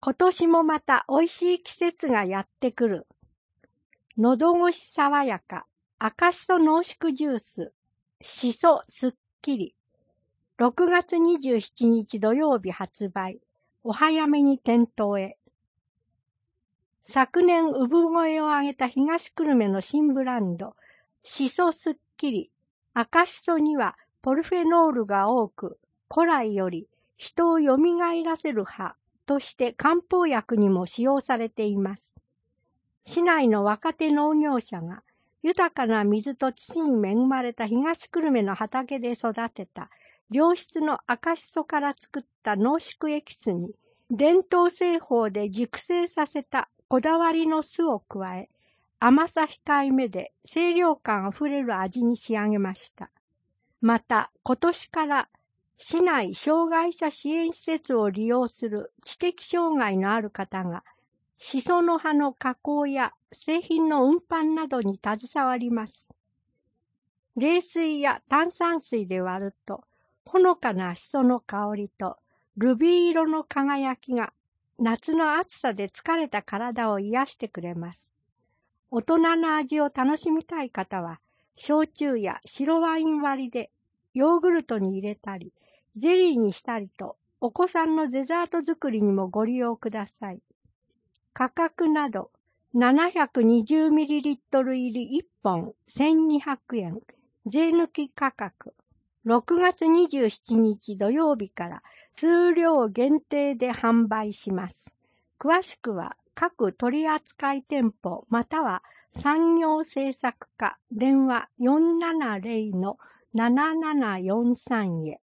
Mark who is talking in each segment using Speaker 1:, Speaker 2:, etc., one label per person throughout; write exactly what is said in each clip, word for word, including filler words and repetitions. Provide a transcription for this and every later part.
Speaker 1: 今年もまた美味しい季節がやってくる。喉越し爽やか、赤しそ濃縮ジュース、しそすっきり。ろくがつにじゅうしちにち土曜日発売。お早めに店頭へ。昨年産声を上げた東久留米の新ブランド、しそすっきり。赤しそにはポルフェノールが多く、古来より人を蘇らせる葉として漢方薬にも使用されています。市内の若手農業者が豊かな水と土に恵まれた東久留米の畑で育てた良質の赤しそから作った濃縮エキスに伝統製法で熟成させたこだわりの酢を加え、甘さ控えめで清涼感あふれる味に仕上げました。また、今年から市内障害者支援施設を利用する知的障害のある方が、しその葉の加工や製品の運搬などに携わります。冷水や炭酸水で割ると、ほのかなしその香りとルビー色の輝きが夏の暑さで疲れた体を癒してくれます。大人の味を楽しみたい方は、焼酎や白ワイン割りでヨーグルトに入れたり、ゼリーにしたりと、お子さんのデザート作りにもご利用ください。価格など、ななひゃくにじゅうミリリットル 入りいっぽんせんにひゃくえん、税抜き価格、ろくがつにじゅうしちにち土曜日から数量限定で販売します。詳しくは各取扱店舗または産業製作課電話 よんななぜろ のななななよんさん へ。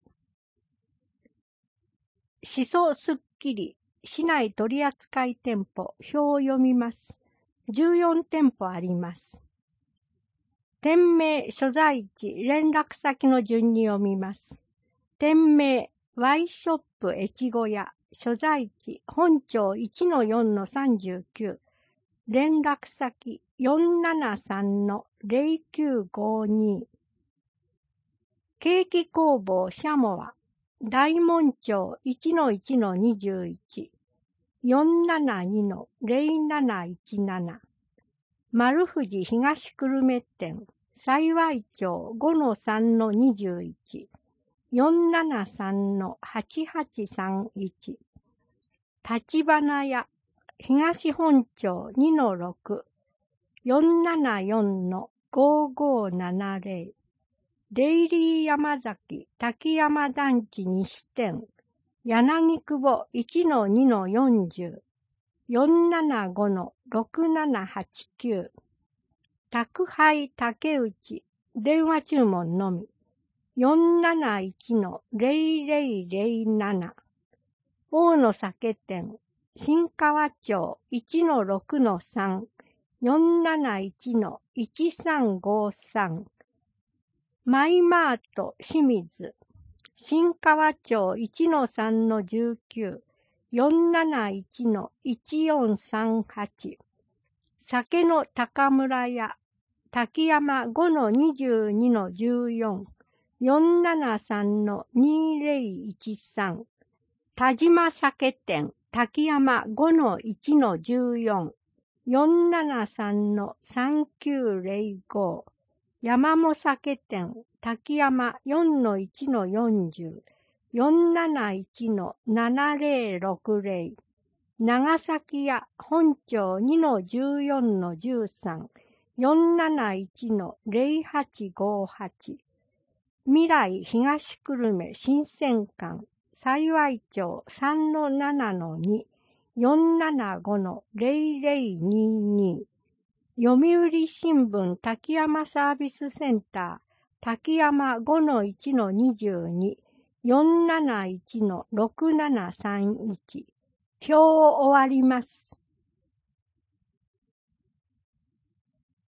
Speaker 1: しそすっきり市内取扱店舗表を読みます。じゅうよんてんぽあります。店名、所在地、連絡先の順に読みます。店名、Y ショップ越後屋、所在地、本町 いちのよんのさんじゅうきゅう、連絡先 よんななさんのぜろきゅうごに、ケーキ工房シャモア、大門町 いちのいちのにじゅういち、よんななにのぜろなないちなな、丸藤東久留米店、幸町 ごのさんのにじゅういち、よんななさんのはちはちさんいち、立花屋、東本町 にのろく、よんななよんのごごななぜろ、デイリー山崎滝山団地西店、柳久保 いちのにのよんじゅう、よんななごのろくななはちきゅう、宅配竹内、電話注文のみ、よんなないちのぜろぜろぜろなな、大野酒店、新川町 いちのろくのさん、よんなないちのいちさんごさん、マイマート清水、新川町 いちのさんのじゅうきゅう、よんなないちのいちよんさんはち、酒の高村屋、滝山 ごのにじゅうにのじゅうよん、よんななさんのにぜろいちさん、田島酒店、滝山 ごのいちのじゅうよん、よんななさんのさんきゅうぜろご、山も酒店、滝山 よんのいちのよんじゅう、よんなないちのななぜろろくぜろ、長崎屋本町 にのじゅうよんのじゅうさん、よんなないちのぜろはちごはち、未来東久留米新鮮館、幸町 さんのななのに、よんななごのぜろぜろにに、読売新聞滝山サービスセンター、滝山 ごのいちのにじゅうに、よんなないちのろくななさんいち、表を終わります。